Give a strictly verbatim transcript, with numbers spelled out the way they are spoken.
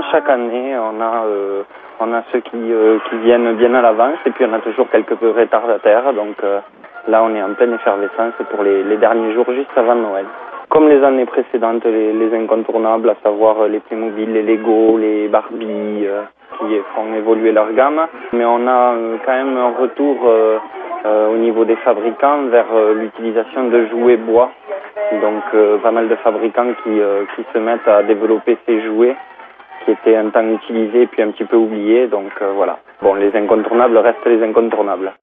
chaque année. On a, euh, on a ceux qui, euh, qui viennent bien à l'avance et puis on a toujours quelques peu retardataires. Donc euh, là, on est en pleine effervescence pour les, les derniers jours juste avant Noël. Comme les années précédentes, les, les incontournables, à savoir les Playmobil, les Lego, les Barbie, euh, qui font évoluer leur gamme. Mais on a euh, quand même un retour euh, euh, au niveau des fabricants vers euh, l'utilisation de jouets bois. Donc euh, pas mal de fabricants qui, euh, qui se mettent à développer ces jouets qui étaient un temps utilisés puis un petit peu oubliés. Donc euh, voilà. Bon, les incontournables restent les incontournables.